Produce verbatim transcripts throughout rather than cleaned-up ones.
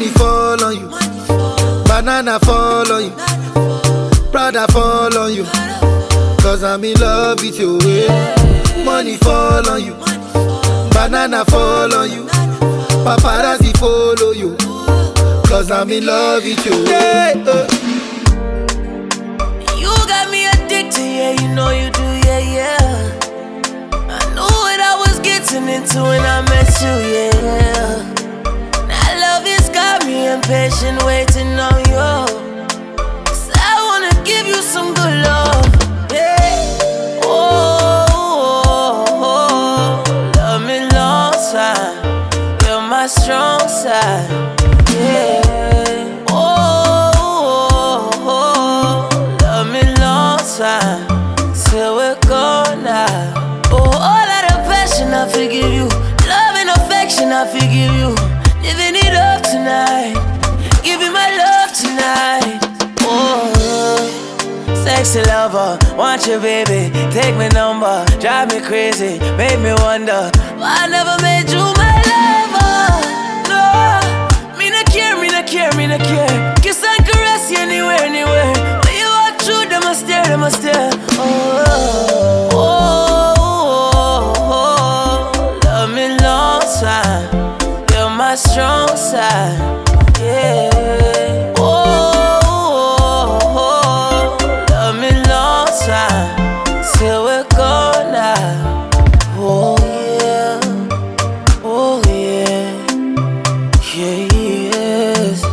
Money fall on you, banana fall on you, Prada fall on you, cause I'm in love with you. Yeah. Money fall on you, banana fall on you, paparazzi follow you, cause I'm in love with you. Yeah. Uh. You got me addicted, yeah, you know you do, yeah, yeah. I knew what I was getting into when I met you, yeah. Now love has got me impatient, waiting on you. Cause I wanna give you some good love, yeah. Oh, oh, oh. Love me long time, you're my strong side, yeah. Oh, oh, oh. Love me long time, till we're gone now. Oh, all of the passion I forgive you, love and affection I forgive you. Living it up tonight, giving my love tonight. Oh, sexy lover, want you baby, take my number, drive me crazy, make me wonder why I never made you my lover. No, me not care, me not care, me not care. Kiss and caress you anywhere, anywhere. When you walk through, them a stare, them a stare. Oh, oh, oh, oh. Love me long time, you're my strong side, yeah. Oh, oh, oh. Love me long time, till we're gone now. Oh yeah, oh yeah, yeah, yes.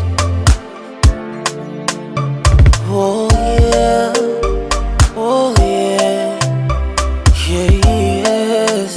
Oh yeah, oh yeah, yeah, yes.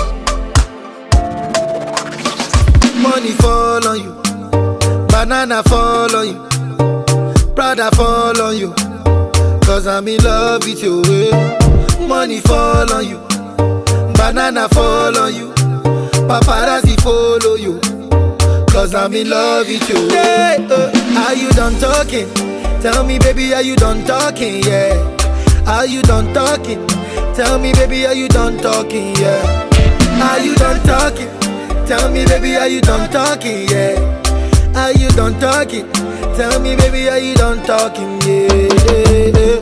Money fall on you, banana fall on you, Prada fall on you, cause I'm in love with you. Yeah. Money fall on you, banana fall on you, paparazzi follow you, cause I'm in love with you. Yeah. Uh, are you done talking? Tell me baby, are you done talking? Yeah. Are you done talking? Tell me baby, are you done talking? Yeah. Are you done talking? Tell me baby, are you done talking? Yeah. Are you done talking? Tell me baby, are you done talking? Yeah.